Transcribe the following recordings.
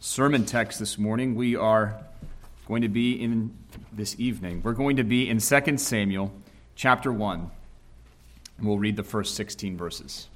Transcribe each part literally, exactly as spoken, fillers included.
sermon text this morning, we are going to be in this evening. We're going to be in Second Samuel chapter one, and we'll read the first sixteen verses.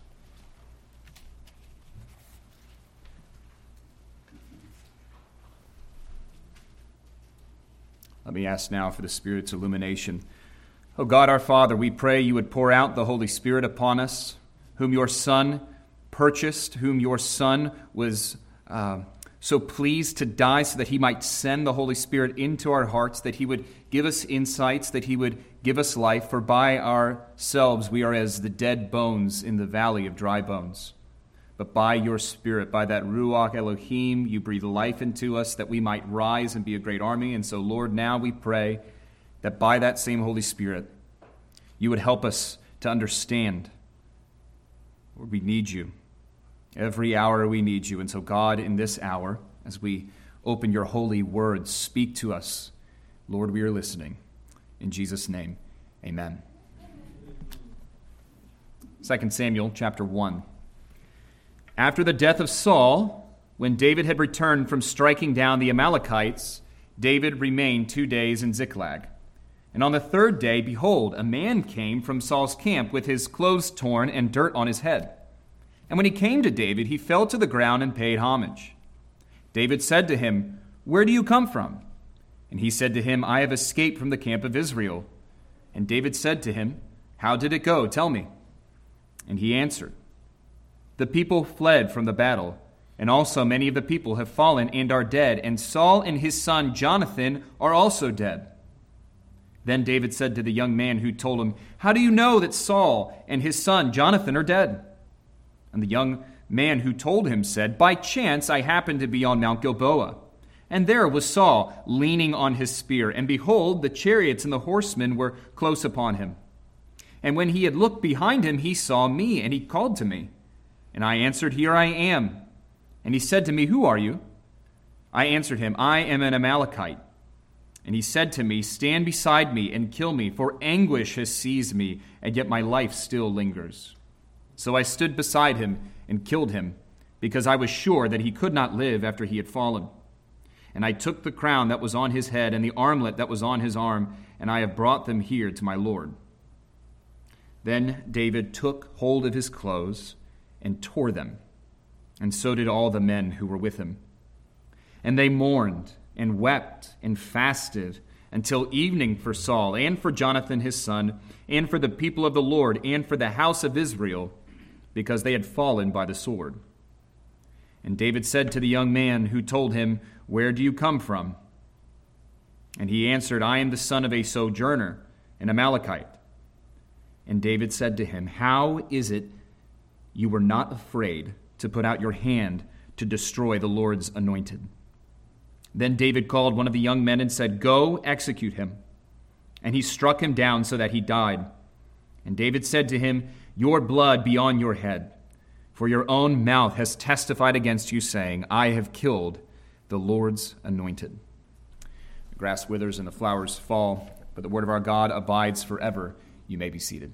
Let me ask now for the Spirit's illumination. O God our Father, we pray you would pour out the Holy Spirit upon us, whom your Son purchased, whom your Son was uh, so pleased to die so that he might send the Holy Spirit into our hearts, that he would give us insights, that he would give us life, for by ourselves we are as the dead bones in the valley of dry bones. But by your Spirit, by that Ruach Elohim, you breathe life into us that we might rise and be a great army. And so, Lord, now we pray that by that same Holy Spirit, you would help us to understand. Lord, we need you. Every hour we need you. And so, God, in this hour, as we open your holy word, speak to us. Lord, we are listening. In Jesus' name, amen. Second Samuel chapter one. After the death of Saul, when David had returned from striking down the Amalekites, David remained two days in Ziklag. And on the third day, behold, a man came from Saul's camp with his clothes torn and dirt on his head. And when he came to David, he fell to the ground and paid homage. David said to him, "Where do you come from?" And he said to him, "I have escaped from the camp of Israel." And David said to him, "How did it go? Tell me." And he answered, "The people fled from the battle, and also many of the people have fallen and are dead, and Saul and his son Jonathan are also dead." Then David said to the young man who told him, "How do you know that Saul and his son Jonathan are dead?" And the young man who told him said, "By chance I happened to be on Mount Gilboa, and there was Saul leaning on his spear, and behold, the chariots and the horsemen were close upon him. And when he had looked behind him, he saw me, and he called to me. And I answered, 'Here I am.' And he said to me, 'Who are you?' I answered him, 'I am an Amalekite.' And he said to me, 'Stand beside me and kill me, for anguish has seized me, and yet my life still lingers.' So I stood beside him and killed him, because I was sure that he could not live after he had fallen. And I took the crown that was on his head and the armlet that was on his arm, and I have brought them here to my Lord." Then David took hold of his clothes and tore them, and so did all the men who were with him. And they mourned and wept and fasted until evening for Saul and for Jonathan his son, and for the people of the Lord and for the house of Israel, because they had fallen by the sword. And David said to the young man who told him, "Where do you come from?" And he answered, "I am the son of a sojourner, an Amalekite." And David said to him, "How is it you were not afraid to put out your hand to destroy the Lord's anointed?" Then David called one of the young men and said, "Go, execute him." And he struck him down so that he died. And David said to him, "Your blood be on your head, for your own mouth has testified against you, saying, 'I have killed the Lord's anointed.'" The grass withers and the flowers fall, but the word of our God abides forever. You may be seated.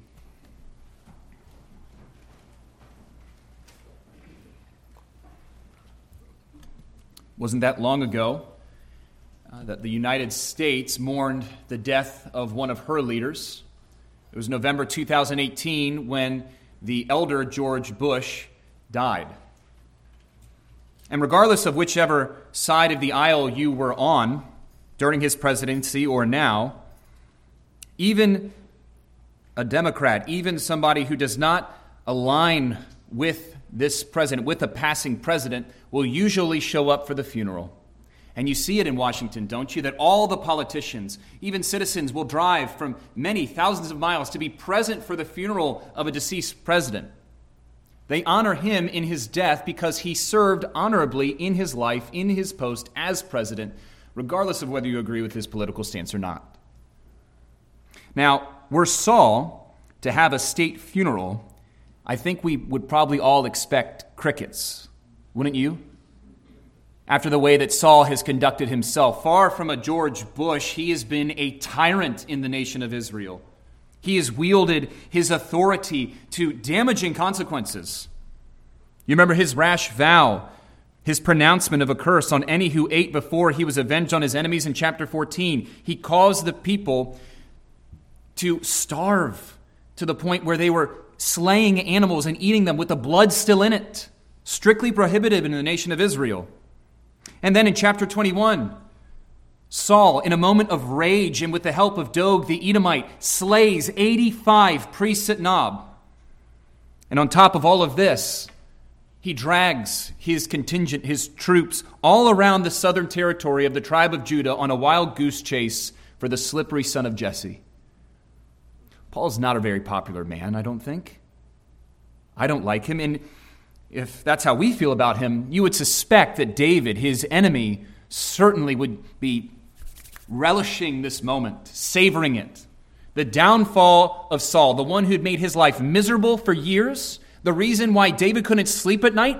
Wasn't that long ago uh, that the United States mourned the death of one of her leaders? It was November two thousand eighteen when the elder George Bush died. And regardless of whichever side of the aisle you were on during his presidency or now, even a Democrat, even somebody who does not align with this president, with a passing president, will usually show up for the funeral. And you see it in Washington, don't you? That all the politicians, even citizens, will drive from many thousands of miles to be present for the funeral of a deceased president. They honor him in his death because he served honorably in his life, in his post as president, regardless of whether you agree with his political stance or not. Now, were Saul to have a state funeral, I think we would probably all expect crickets, wouldn't you? After the way that Saul has conducted himself, far from a George Bush, he has been a tyrant in the nation of Israel. He has wielded his authority to damaging consequences. You remember his rash vow His pronouncement of a curse on any who ate before he was avenged on his enemies in chapter fourteen. He caused the people to starve to the point where they were slaying animals and eating them with the blood still in it. Strictly prohibited in the nation of Israel. And then in chapter twenty-one, Saul, in a moment of rage and with the help of Doeg the Edomite, slays eighty-five priests at Nob. And on top of all of this, he drags his contingent, his troops, all around the southern territory of the tribe of Judah on a wild goose chase for the slippery son of Jesse. Paul's not a very popular man, I don't think. I don't like him. And if that's how we feel about him, you would suspect that David, his enemy, certainly would be relishing this moment, savoring it. The downfall of Saul, the one who'd made his life miserable for years, the reason why David couldn't sleep at night.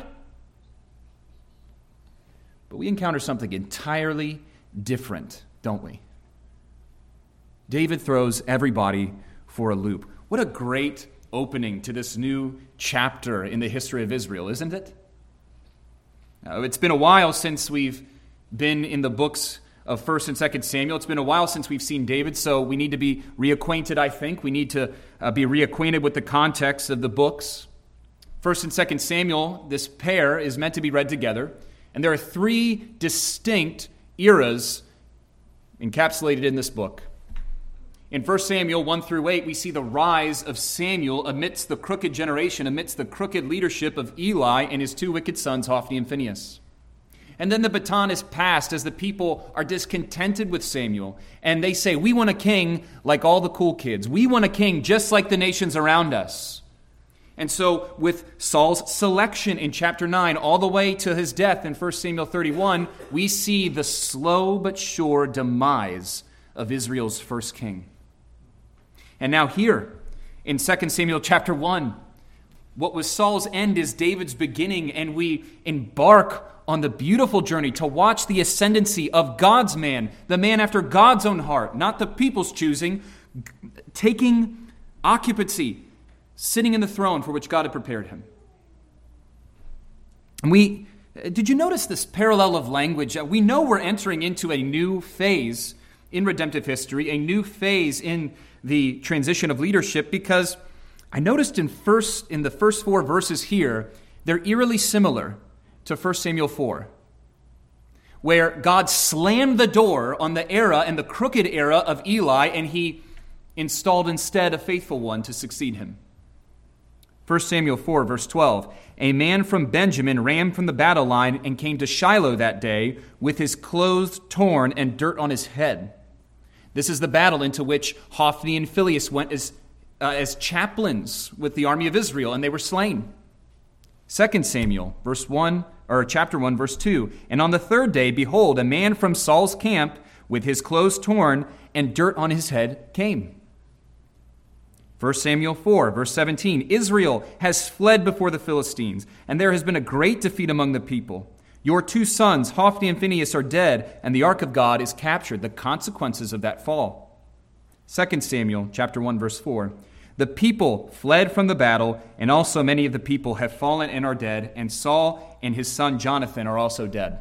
But we encounter something entirely different, don't we? David throws everybody for a loop. What a great opening to this new chapter in the history of Israel, isn't it? Now, it's been a while since we've been in the books of First and Second Samuel. It's been a while since we've seen David, so we need to be reacquainted, I think. We need to uh, be reacquainted with the context of the books. First and Second Samuel, this pair is meant to be read together, and there are three distinct eras encapsulated in this book. In First Samuel one through eight, we see the rise of Samuel amidst the crooked generation, amidst the crooked leadership of Eli and his two wicked sons, Hophni and Phinehas. And then the baton is passed as the people are discontented with Samuel. And they say, we want a king like all the cool kids. We want a king just like the nations around us. And so with Saul's selection in chapter nine, all the way to his death in First Samuel thirty-one, we see the slow but sure demise of Israel's first king. And now here in Second Samuel chapter one, what was Saul's end is David's beginning, and we embark on the beautiful journey to watch the ascendancy of God's man, the man after God's own heart, not the people's choosing, taking occupancy, sitting in the throne for which God had prepared him. And we, did you notice this parallel of language? We know we're entering into a new phase in redemptive history, a new phase in the transition of leadership, because I noticed in first in the first four verses here, they're eerily similar to First Samuel four, where God slammed the door on the era and the crooked era of Eli, and he installed instead a faithful one to succeed him. First Samuel four, verse twelve, a man from Benjamin ran from the battle line and came to Shiloh that day with his clothes torn and dirt on his head. This is the battle into which Hophni and Phinehas went as, uh, as chaplains with the army of Israel, and they were slain. Second Samuel, verse one, or chapter one, verse two. And on the third day, behold, a man from Saul's camp with his clothes torn and dirt on his head came. First Samuel four, verse seventeen. Israel has fled before the Philistines, and there has been a great defeat among the people. Your two sons, Hophni and Phinehas, are dead, and the ark of God is captured. The consequences of that fall. Second Samuel, chapter one, verse four. The people fled from the battle, and also many of the people have fallen and are dead, and Saul and his son Jonathan are also dead.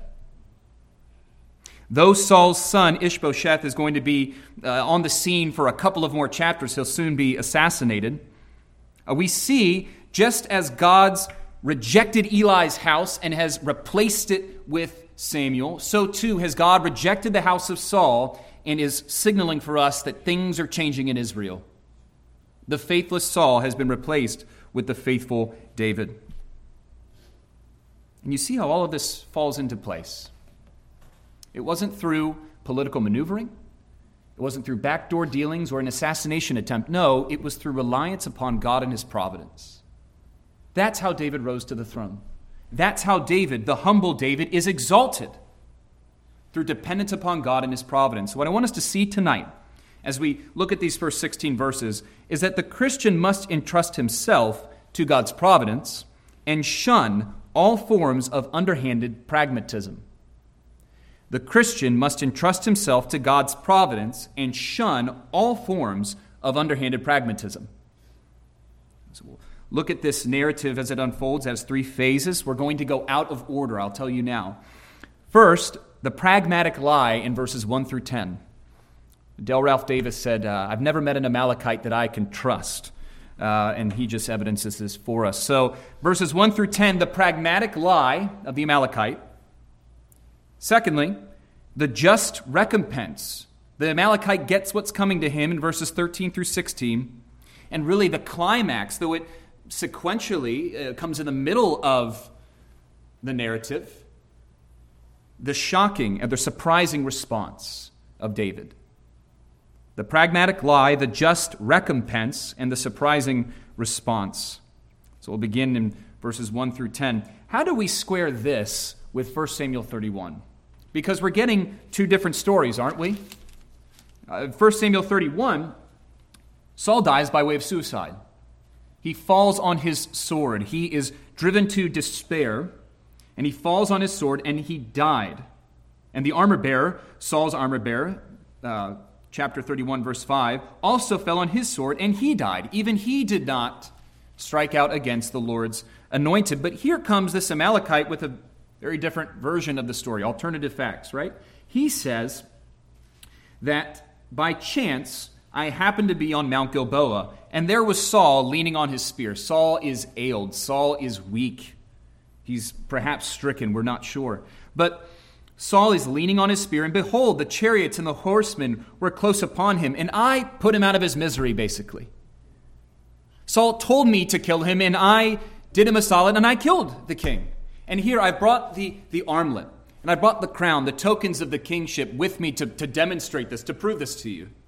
Though Saul's son Ishbosheth is going to be uh, on the scene for a couple of more chapters, he'll soon be assassinated. Uh, we see, just as God's rejected Eli's house and has replaced it with Samuel, so too has God rejected the house of Saul and is signaling for us that things are changing in Israel. The faithless Saul has been replaced with the faithful David. And you see how all of this falls into place. It wasn't through political maneuvering. It wasn't through backdoor dealings or an assassination attempt. No, it was through reliance upon God and his providence. That's how David rose to the throne. That's how David, the humble David, is exalted, through dependence upon God and his providence. What I want us to see tonight, as we look at these first sixteen verses, is that the Christian must entrust himself to God's providence and shun all forms of underhanded pragmatism. The Christian must entrust himself to God's providence and shun all forms of underhanded pragmatism. So we'll look at this narrative as it unfolds as three phases. We're going to go out of order, I'll tell you now. First, the pragmatic lie in verses one through ten. Del Ralph Davis said, uh, I've never met an Amalekite that I can trust. Uh, and he just evidences this for us. So verses one through ten, the pragmatic lie of the Amalekite. Secondly, the just recompense. The Amalekite gets what's coming to him in verses thirteen through sixteen. And really the climax, though it sequentially uh, comes in the middle of the narrative, the shocking and the surprising response of David. The pragmatic lie, the just recompense, and the surprising response. So we'll begin in verses one through ten. How do we square this with First Samuel thirty-one? Because we're getting two different stories, aren't we? Uh, First Samuel thirty-one, Saul dies by way of suicide. He falls on his sword. He is driven to despair, and he falls on his sword, and he died. And the armor bearer, Saul's armor bearer, uh, chapter thirty-one, verse five, also fell on his sword, and he died. Even he did not strike out against the Lord's anointed. But here comes this Amalekite with a very different version of the story, alternative facts, right? He says that by chance I happened to be on Mount Gilboa, and there was Saul leaning on his spear. Saul is ailed. Saul is weak. He's perhaps stricken. We're not sure. But Saul is leaning on his spear, and behold, the chariots and the horsemen were close upon him, and I put him out of his misery, basically. Saul told me to kill him, and I did him a solid, and I killed the king. And here I brought the, the armlet, and I brought the crown, the tokens of the kingship with me to, to demonstrate this, to prove this to you.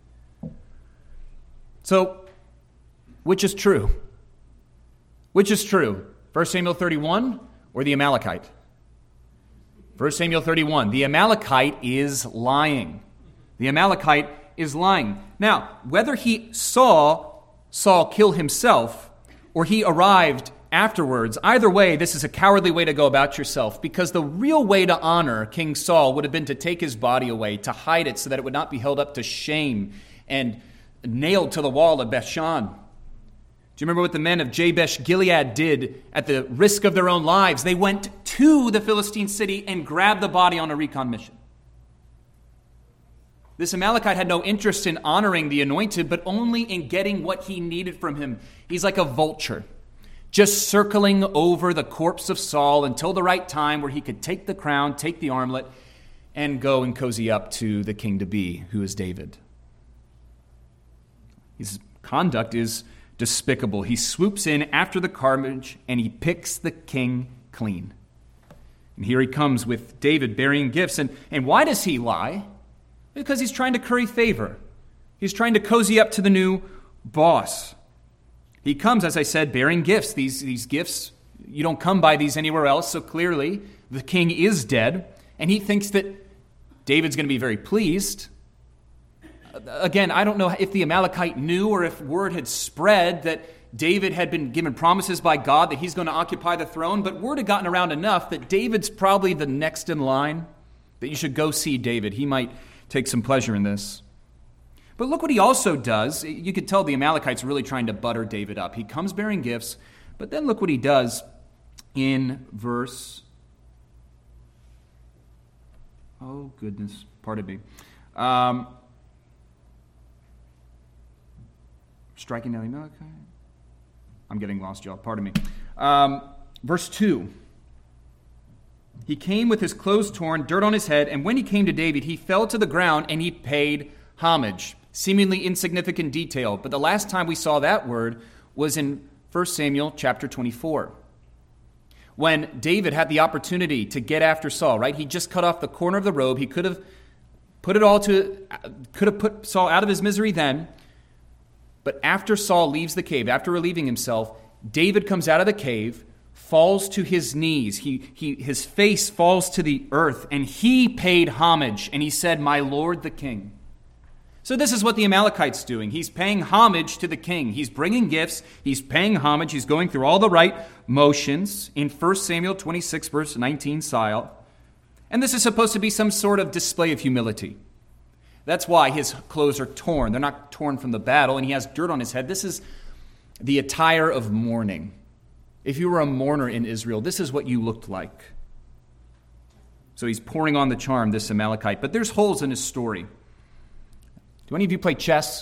So, which is true? Which is true? First Samuel thirty-one or the Amalekite? First Samuel thirty-one. The Amalekite is lying. The Amalekite is lying. Now, whether he saw Saul kill himself or he arrived afterwards, either way, this is a cowardly way to go about yourself, because the real way to honor King Saul would have been to take his body away, to hide it so that it would not be held up to shame and nailed to the wall of Bethshan. Do you remember what the men of Jabesh Gilead did at the risk of their own lives? They went to the Philistine city and grabbed the body on a recon mission. This Amalekite had no interest in honoring the anointed, but only in getting what he needed from him. He's like a vulture, just circling over the corpse of Saul until the right time where he could take the crown, take the armlet, and go and cozy up to the king-to-be, who is David. His conduct is despicable. He swoops in after the carnage and he picks the king clean. And here he comes with David bearing gifts. And, and why does he lie? Because he's trying to curry favor. He's trying to cozy up to the new boss. He comes, as I said, bearing gifts. These, these gifts, you don't come by these anywhere else. So clearly the king is dead. And he thinks that David's going to be very pleased. Again, I don't know if the Amalekite knew or if word had spread that David had been given promises by God that he's going to occupy the throne, but word had gotten around enough that David's probably the next in line, that you should go see David. He might take some pleasure in this. But look what he also does. You could tell the Amalekite's really trying to butter David up. He comes bearing gifts, but then look what he does in verse... Oh, goodness. Pardon me. Um... Striking down the Amalekite. I'm getting lost, y'all. Pardon me. Um, verse two. He came with his clothes torn, dirt on his head, and when he came to David, he fell to the ground and he paid homage. Seemingly insignificant detail, but the last time we saw that word was in First Samuel chapter twenty-four. When David had the opportunity to get after Saul, right? He just cut off the corner of the robe. He could have put it all to, could have put Saul out of his misery then. But after Saul leaves the cave, after relieving himself, David comes out of the cave, falls to his knees. He, he, his face falls to the earth, and he paid homage, and he said, "My Lord the King." So this is what the Amalekite's doing. He's paying homage to the king. He's bringing gifts. He's paying homage. He's going through all the right motions in First Samuel twenty-six, verse nineteen style. And this is supposed to be some sort of display of humility. That's why his clothes are torn. They're not torn from the battle, and he has dirt on his head. This is the attire of mourning. If you were a mourner in Israel, this is what you looked like. So he's pouring on the charm, this Amalekite. But there's holes in his story. Do any of you play chess?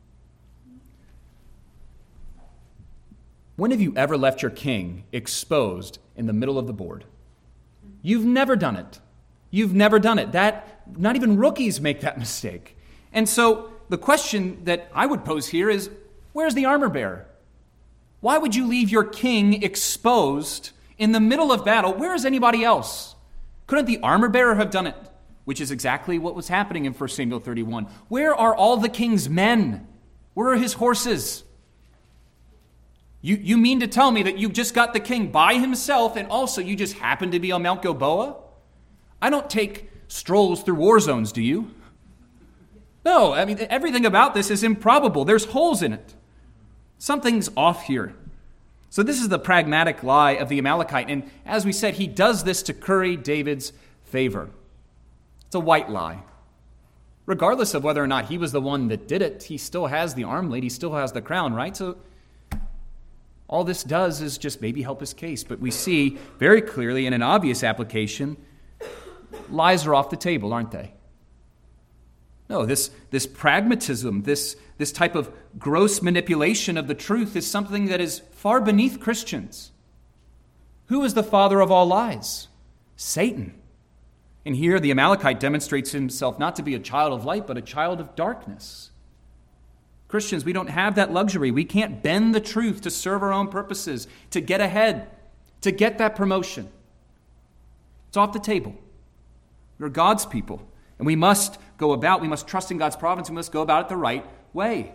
When have you ever left your king exposed in the middle of the board? You've never done it. You've never done it. That, not even rookies make that mistake. And so the question that I would pose here is, where's the armor bearer? Why would you leave your king exposed in the middle of battle? Where is anybody else? Couldn't the armor bearer have done it? Which is exactly what was happening in First Samuel thirty-one. Where are all the king's men? Where are his horses? You, you mean to tell me that you just got the king by himself and also you just happen to be on Mount Gilboa? I don't take strolls through war zones, do you? No, I mean, everything about this is improbable. There's holes in it. Something's off here. So this is the pragmatic lie of the Amalekite. And as we said, he does this to curry David's favor. It's a white lie. Regardless of whether or not he was the one that did it, he still has the armlet, he still has the crown, right? So all this does is just maybe help his case. But we see very clearly in an obvious application, lies are off the table, aren't they? No, this, this pragmatism, this, this type of gross manipulation of the truth is something that is far beneath Christians. Who is the father of all lies? Satan. And here the Amalekite demonstrates himself not to be a child of light, but a child of darkness. Christians, we don't have that luxury. We can't bend the truth to serve our own purposes, to get ahead, to get that promotion. It's off the table. We're God's people, and we must go about, we must trust in God's providence, we must go about it the right way.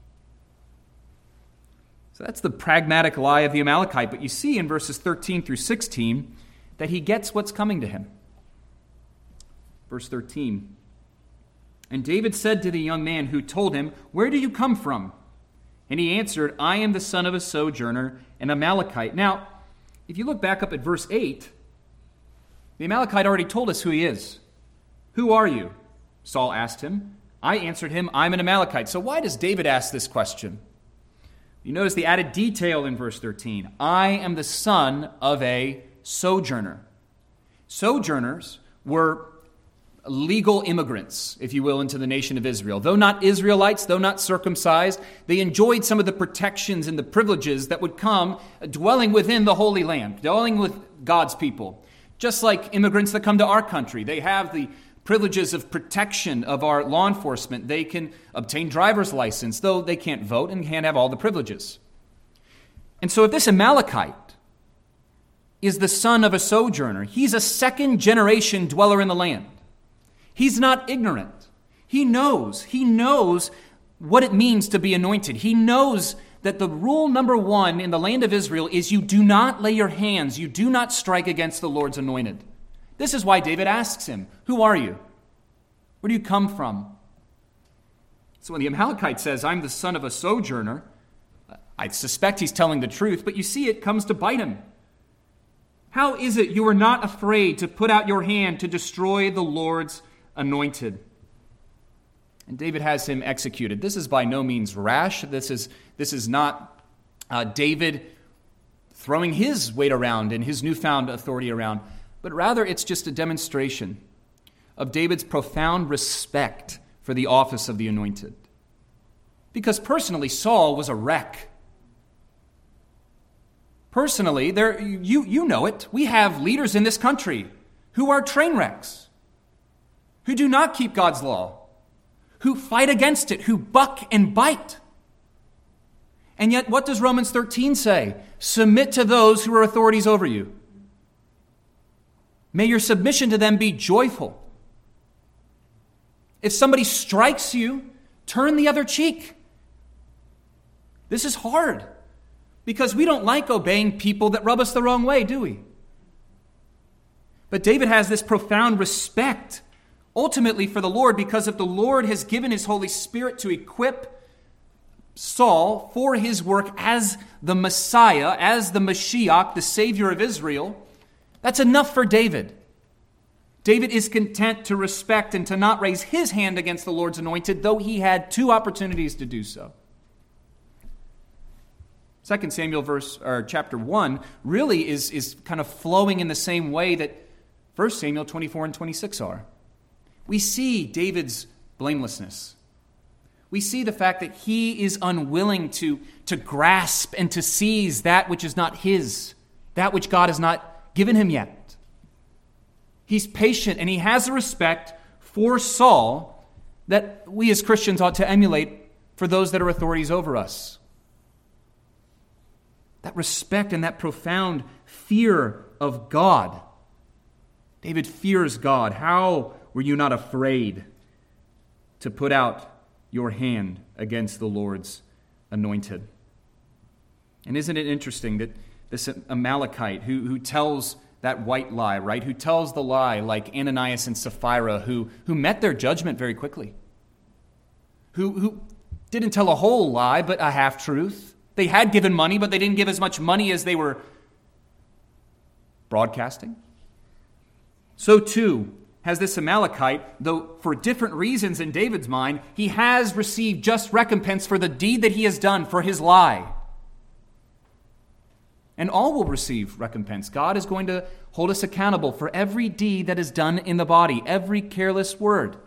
So that's the pragmatic lie of the Amalekite. But you see in verses thirteen through sixteen that he gets what's coming to him. Verse thirteen. And David said to the young man who told him, "Where do you come from?" And he answered, "I am the son of a sojourner, an Amalekite." Now, if you look back up at verse eight, the Amalekite already told us who he is. "Who are you?" Saul asked him. I answered him, "I'm an Amalekite." So why does David ask this question? You notice the added detail in verse thirteen. I am the son of a sojourner. Sojourners were legal immigrants, if you will, into the nation of Israel. Though not Israelites, though not circumcised, they enjoyed some of the protections and the privileges that would come dwelling within the Holy Land, dwelling with God's people. Just like immigrants that come to our country, they have the privileges of protection of our law enforcement. They can obtain driver's license, though they can't vote and can't have all the privileges. And so if this Amalekite is the son of a sojourner, he's a second generation dweller in the land. He's not ignorant. He knows. He knows what it means to be anointed. He knows that the rule number one in the land of Israel is you do not lay your hands, you do not strike against the Lord's anointed. This is why David asks him, "Who are you? Where do you come from?" So when the Amalekite says, "I'm the son of a sojourner," I suspect he's telling the truth, but you see it comes to bite him. How is it you are not afraid to put out your hand to destroy the Lord's anointed? And David has him executed. This is by no means rash. This is, this is not uh, David throwing his weight around and his newfound authority around, but rather it's just a demonstration of David's profound respect for the office of the anointed. Because personally, Saul was a wreck. Personally, there you, you know it. We have leaders in this country who are train wrecks, who do not keep God's law, who fight against it, who buck and bite. And yet, what does Romans thirteen say? Submit to those who are authorities over you. May your submission to them be joyful. If somebody strikes you, turn the other cheek. This is hard because we don't like obeying people that rub us the wrong way, do we? But David has this profound respect ultimately for the Lord, because if the Lord has given his Holy Spirit to equip Saul for his work as the Messiah, as the Mashiach, the Savior of Israel, that's enough for David. David is content to respect and to not raise his hand against the Lord's anointed, though he had two opportunities to do so. Second Samuel verse or chapter one really is, is kind of flowing in the same way that First Samuel twenty-four and twenty-six are. We see David's blamelessness. We see the fact that he is unwilling to, to grasp and to seize that which is not his, that which God has not given him yet. He's patient and he has a respect for Saul that we as Christians ought to emulate for those that are authorities over us. That respect and that profound fear of God. David fears God. How were you not afraid to put out your hand against the Lord's anointed? And isn't it interesting that this Amalekite who, who tells that white lie, right? Who tells the lie like Ananias and Sapphira, who, who met their judgment very quickly. Who, who didn't tell a whole lie, but a half-truth. They had given money, but they didn't give as much money as they were broadcasting. So too has this Amalekite, though for different reasons in David's mind, he has received just recompense for the deed that he has done, for his lie. And all will receive recompense. God is going to hold us accountable for every deed that is done in the body, every careless word.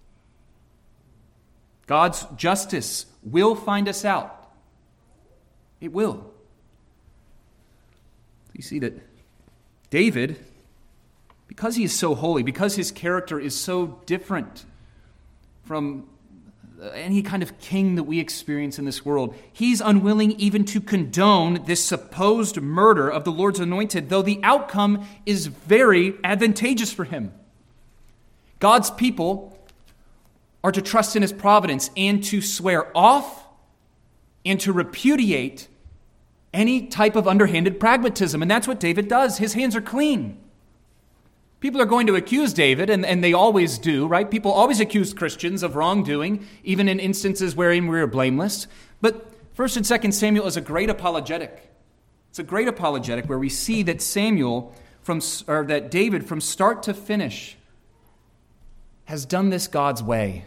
God's justice will find us out. It will. You see that David, because he is so holy, because his character is so different from any kind of king that we experience in this world, he's unwilling even to condone this supposed murder of the Lord's anointed, though the outcome is very advantageous for him. God's people are to trust in his providence and to swear off and to repudiate any type of underhanded pragmatism. And that's what David does. His hands are clean. People are going to accuse David, and, and they always do, right? People always accuse Christians of wrongdoing, even in instances wherein we are blameless. But First and Second Samuel is a great apologetic. It's a great apologetic where we see that Samuel, from or that David, from start to finish, has done this God's way.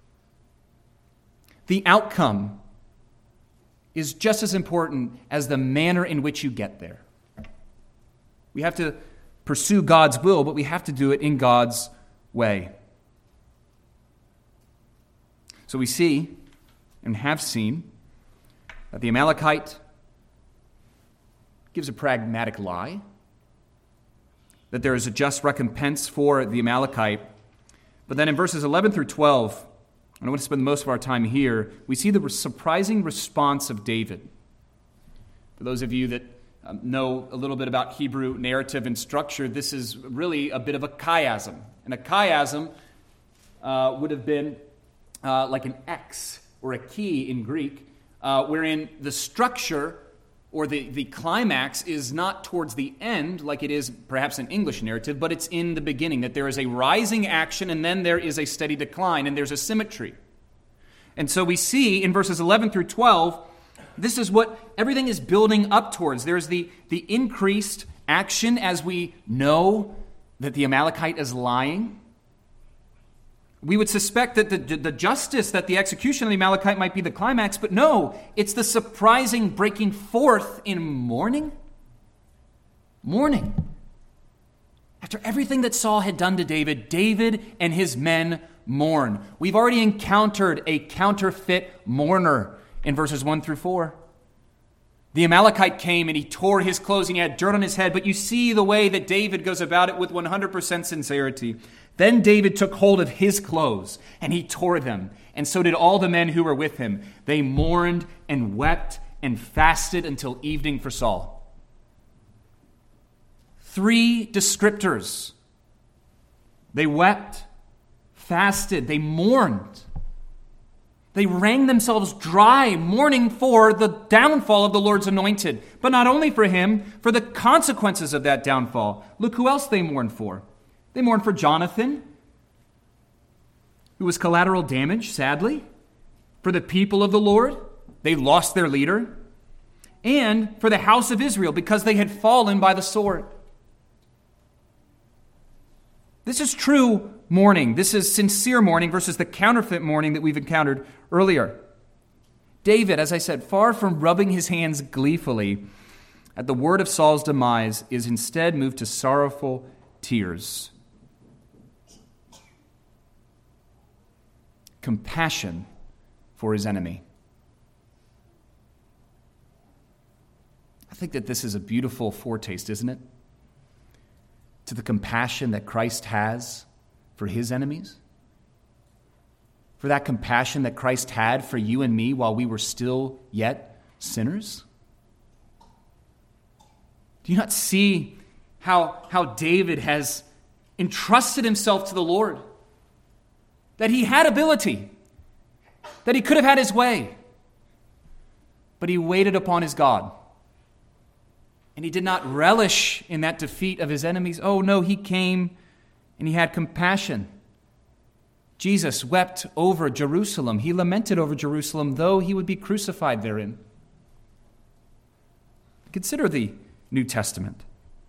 The outcome is just as important as the manner in which you get there. We have to pursue God's will, but we have to do it in God's way. So we see and have seen that the Amalekite gives a pragmatic lie, that there is a just recompense for the Amalekite. But then in verses eleven through twelve, and I want to spend most of our time here, we see the surprising response of David. For those of you that um, know a little bit about Hebrew narrative and structure, this is really a bit of a chiasm. And a chiasm uh, would have been uh, like an X or a key in Greek, uh, wherein the structure or the, the climax is not towards the end like it is perhaps in English narrative, but it's in the beginning, that there is a rising action and then there is a steady decline and there's a symmetry. And so we see in verses eleven through twelve, this is what everything is building up towards. There's the, the increased action as we know that the Amalekite is lying. We would suspect that the, the justice, that the execution of the Amalekite might be the climax, but no, it's the surprising breaking forth in mourning. Mourning. After everything that Saul had done to David, David and his men mourn. We've already encountered a counterfeit mourner in verses one through four. The Amalekite came and he tore his clothes and he had dirt on his head, but you see the way that David goes about it with one hundred percent sincerity. Then David took hold of his clothes, and he tore them, and so did all the men who were with him. They mourned and wept and fasted until evening for Saul. Three descriptors. They wept, fasted, they mourned. They wrung themselves dry, mourning for the downfall of the Lord's anointed. But not only for him, for the consequences of that downfall. Look who else they mourned for. They mourned for Jonathan, who was collateral damage, sadly. For the people of the Lord, they lost their leader. And for the house of Israel, because they had fallen by the sword. This is true mourning. This is sincere mourning versus the counterfeit mourning that we've encountered earlier. David, as I said, far from rubbing his hands gleefully at the word of Saul's demise, is instead moved to sorrowful tears. Compassion for his enemy. I think that this is a beautiful foretaste, isn't it? To the compassion that Christ has for his enemies. For that compassion that Christ had for you and me while we were still yet sinners? Do you not see how, how David has entrusted himself to the Lord? That he had ability, that he could have had his way, but he waited upon his God. And he did not relish in that defeat of his enemies. Oh no, he came and he had compassion. Jesus wept over Jerusalem. He lamented over Jerusalem, though he would be crucified therein. Consider the New Testament.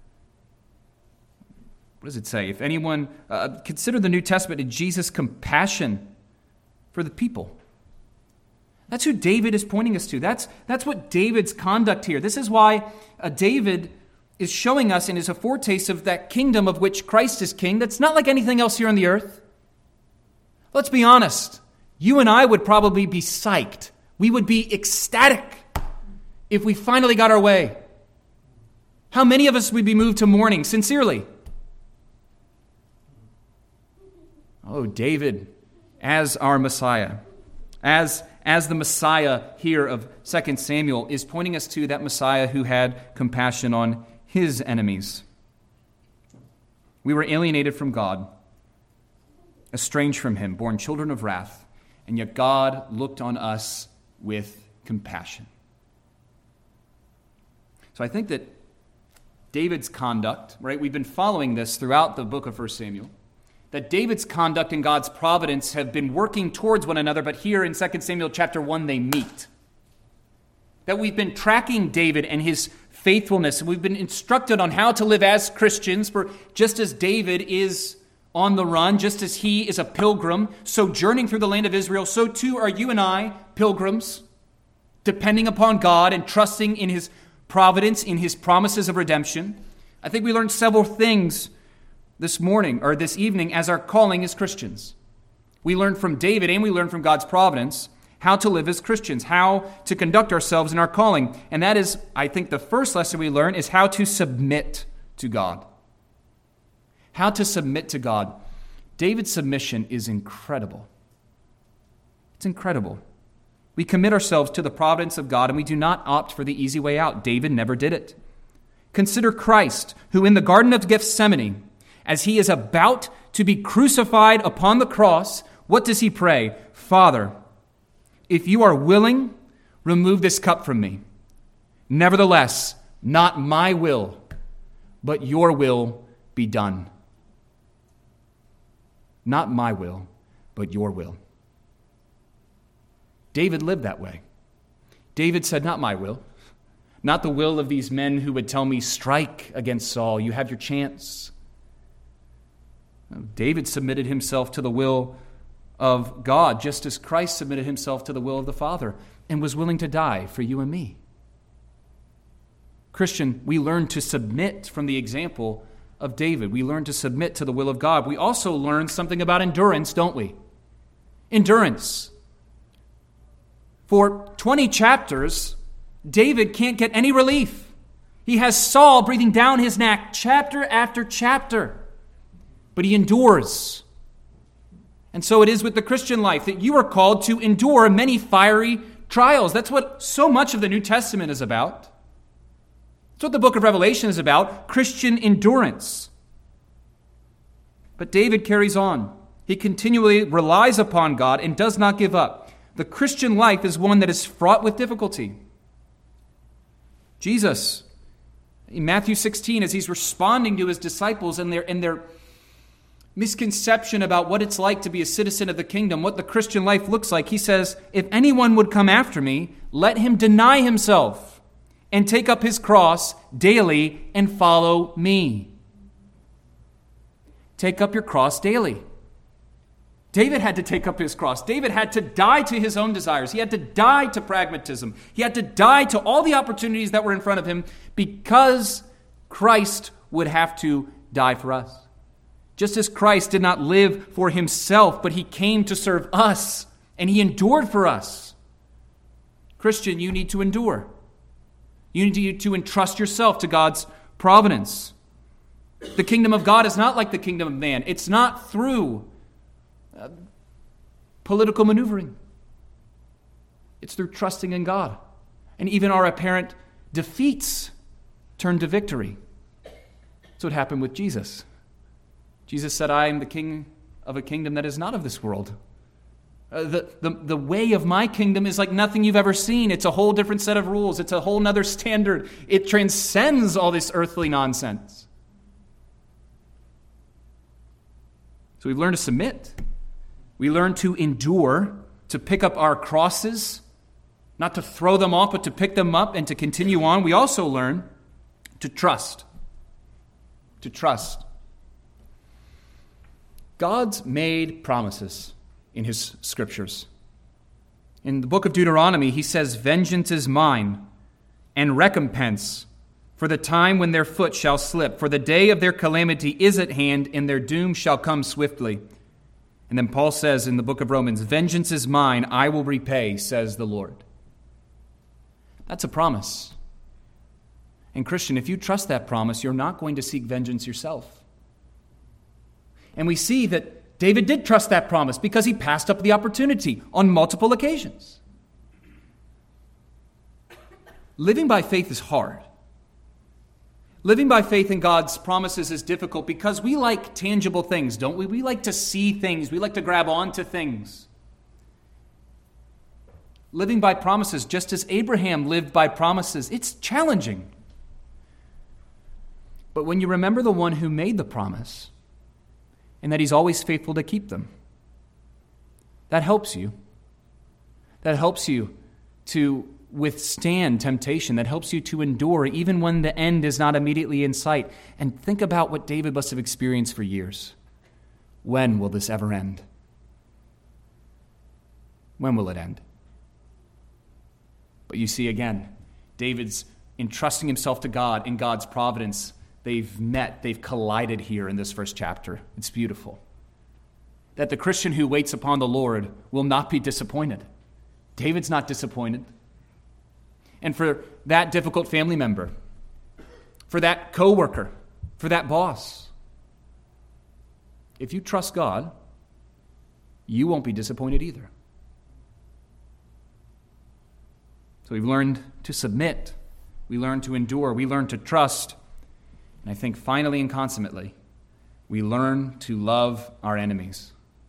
What does it say? If anyone, uh, consider the New Testament and Jesus' compassion for the people. That's who David is pointing us to. That's, that's what David's conduct here. This is why uh, David is showing us and is a foretaste of that kingdom of which Christ is king. That's not like anything else here on the earth. Let's be honest. You and I would probably be psyched. We would be ecstatic if we finally got our way. How many of us would be moved to mourning, sincerely? Oh, David, as our Messiah, as, as the Messiah here of Second Samuel, is pointing us to that Messiah who had compassion on his enemies. We were alienated from God, estranged from him, born children of wrath, and yet God looked on us with compassion. So I think that David's conduct, right, we've been following this throughout the book of First Samuel, that David's conduct and God's providence have been working towards one another, but here in Second Samuel chapter one, they meet. That we've been tracking David and his faithfulness, and we've been instructed on how to live as Christians, for just as David is on the run, just as he is a pilgrim, sojourning through the land of Israel, so too are you and I pilgrims, depending upon God and trusting in his providence, in his promises of redemption. I think we learned several things this morning or this evening as our calling as Christians. We learned from David and we learned from God's providence how to live as Christians, how to conduct ourselves in our calling. And that is, I think, the first lesson we learn is how to submit to God. How to submit to God. David's submission is incredible. It's incredible. We commit ourselves to the providence of God and we do not opt for the easy way out. David never did it. Consider Christ, who in the Garden of Gethsemane, as he is about to be crucified upon the cross, what does he pray? Father, if you are willing, remove this cup from me. Nevertheless, not my will, but your will be done. Not my will, but your will. David lived that way. David said, not my will, not the will of these men who would tell me, strike against Saul, you have your chance. David submitted himself to the will of God, just as Christ submitted himself to the will of the Father and was willing to die for you and me. Christian, we learn to submit from the example of David. We learn to submit to the will of God. We also learn something about endurance, don't we? Endurance. For twenty chapters, David can't get any relief. He has Saul breathing down his neck chapter after chapter. But he endures. And so it is with the Christian life that you are called to endure many fiery trials. That's what so much of the New Testament is about. That's what the book of Revelation is about, Christian endurance. But David carries on. He continually relies upon God and does not give up. The Christian life is one that is fraught with difficulty. Jesus, in Matthew sixteen, as he's responding to his disciples and their, and their misconception about what it's like to be a citizen of the kingdom, what the Christian life looks like, he says, if anyone would come after me, let him deny himself and take up his cross daily and follow me. Take up your cross daily. David had to take up his cross. David had to die to his own desires. He had to die to pragmatism. He had to die to all the opportunities that were in front of him because Christ would have to die for us. Just as Christ did not live for himself, but he came to serve us, and he endured for us. Christian, you need to endure. You need to, to entrust yourself to God's providence. The kingdom of God is not like the kingdom of man. It's not through uh, political maneuvering. It's through trusting in God. And even our apparent defeats turn to victory. That's what happened with Jesus. Jesus said, I am the king of a kingdom that is not of this world. Uh, the, the, the way of my kingdom is like nothing you've ever seen. It's a whole different set of rules. It's a whole nother standard. It transcends all this earthly nonsense. So we've learned to submit. We learn to endure, to pick up our crosses, not to throw them off, but to pick them up and to continue on. We also learn to trust. To trust. God's made promises in his scriptures. In the book of Deuteronomy, he says, vengeance is mine and recompense for the time when their foot shall slip. For the day of their calamity is at hand, and their doom shall come swiftly. And then Paul says in the book of Romans, vengeance is mine, I will repay, says the Lord. That's a promise. And Christian, if you trust that promise, you're not going to seek vengeance yourself. And we see that David did trust that promise because he passed up the opportunity on multiple occasions. Living by faith is hard. Living by faith in God's promises is difficult because we like tangible things, don't we? We like to see things. We like to grab onto things. Living by promises, just as Abraham lived by promises, it's challenging. But when you remember the one who made the promise, and that he's always faithful to keep them, that helps you. That helps you to withstand temptation. That helps you to endure even when the end is not immediately in sight. And think about what David must have experienced for years. When will this ever end? When will it end? But you see again, David's entrusting himself to God in God's providence. They've met, they've collided here in this first chapter. It's beautiful. That the Christian who waits upon the Lord will not be disappointed. David's not disappointed. And for that difficult family member, for that coworker, for that boss, if you trust God, you won't be disappointed either. So we've learned to submit. We learn to endure. We learn to trust. And I think finally and consummately, we learn to love our enemies.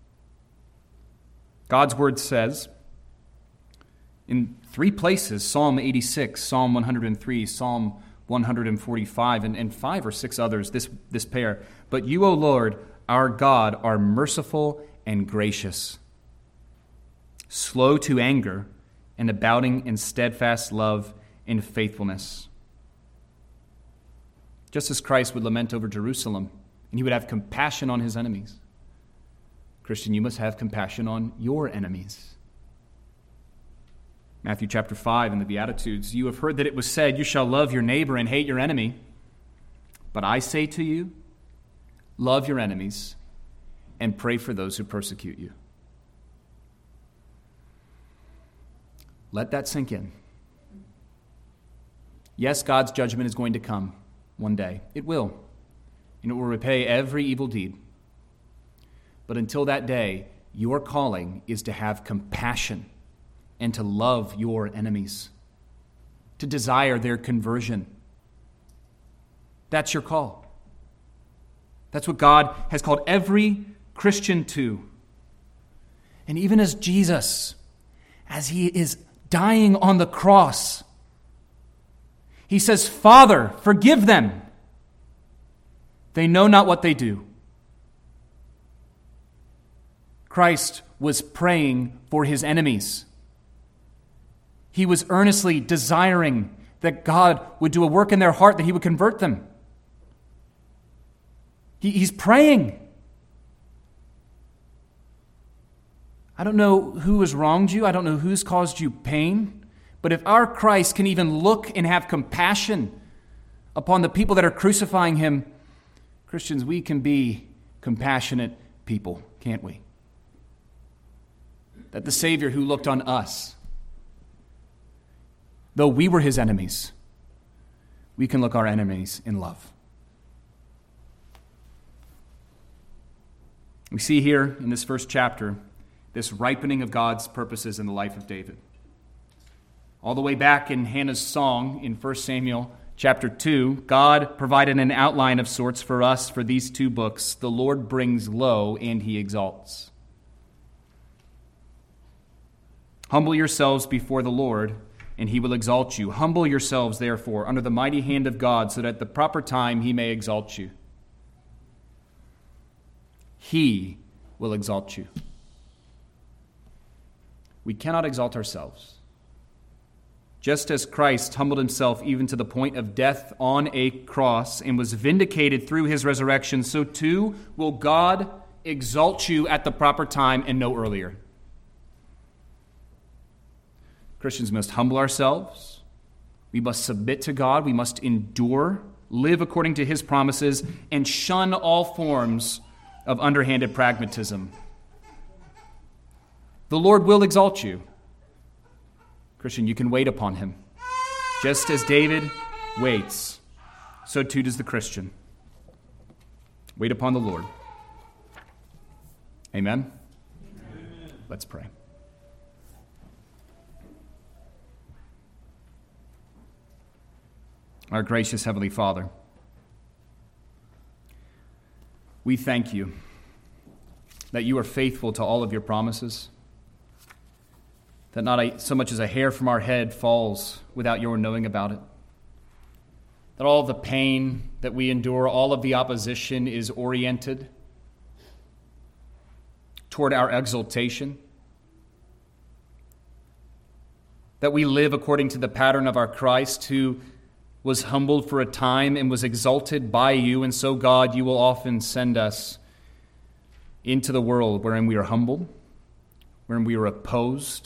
God's word says in three places, Psalm eighty-six, Psalm one hundred three, Psalm one forty-five, and, and five or six others, this, this pair. But you, O Lord, our God, are merciful and gracious, slow to anger, and abounding in steadfast love and faithfulness. Just as Christ would lament over Jerusalem, and he would have compassion on his enemies. Christian, you must have compassion on your enemies. Matthew chapter five in the Beatitudes, you have heard that it was said, you shall love your neighbor and hate your enemy. But I say to you, love your enemies and pray for those who persecute you. Let that sink in. Yes, God's judgment is going to come. One day. It will. And it will repay every evil deed. But until that day, your calling is to have compassion and to love your enemies, to desire their conversion. That's your call. That's what God has called every Christian to. And even as Jesus, as he is dying on the cross, he says, Father, forgive them. They know not what they do. Christ was praying for his enemies. He was earnestly desiring that God would do a work in their heart, that he would convert them. He, he's praying. I don't know who has wronged you. I don't know who's caused you pain. But if our Christ can even look and have compassion upon the people that are crucifying him, Christians, we can be compassionate people, can't we? That the Savior who looked on us, though we were his enemies, we can look our enemies in love. We see here in this first chapter this ripening of God's purposes in the life of David. All the way back in Hannah's song in First Samuel chapter two, God provided an outline of sorts for us for these two books. The Lord brings low and he exalts. Humble yourselves before the Lord, and he will exalt you. Humble yourselves, therefore, under the mighty hand of God, so that at the proper time he may exalt you. He will exalt you. We cannot exalt ourselves. Just as Christ humbled himself even to the point of death on a cross and was vindicated through his resurrection, so too will God exalt you at the proper time and no earlier. Christians must humble ourselves. We must submit to God. We must endure, live according to his promises, and shun all forms of underhanded pragmatism. The Lord will exalt you. Christian, you can wait upon him. Just as David waits, so too does the Christian. Wait upon the Lord. Amen? Amen. Let's pray. Our gracious Heavenly Father, we thank you that you are faithful to all of your promises, that not a, so much as a hair from our head falls without your knowing about it, that all of the pain that we endure, all of the opposition is oriented toward our exaltation, that we live according to the pattern of our Christ, who was humbled for a time and was exalted by you. And so, God, you will often send us into the world wherein we are humbled, wherein we are opposed.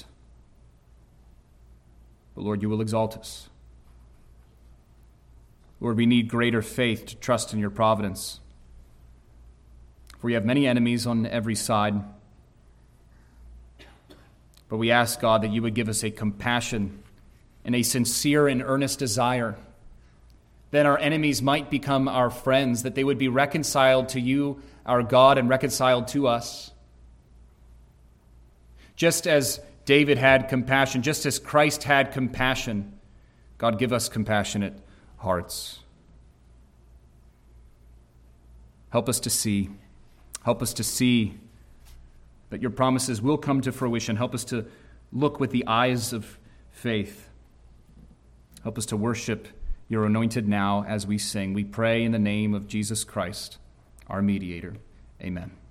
But, Lord, you will exalt us. Lord, we need greater faith to trust in your providence. For we have many enemies on every side. But we ask, God, that you would give us a compassion and a sincere and earnest desire that our enemies might become our friends, that they would be reconciled to you, our God, and reconciled to us. Just as David had compassion, just as Christ had compassion, God, give us compassionate hearts. Help us to see. Help us to see that your promises will come to fruition. Help us to look with the eyes of faith. Help us to worship your anointed now as we sing. We pray in the name of Jesus Christ, our mediator. Amen.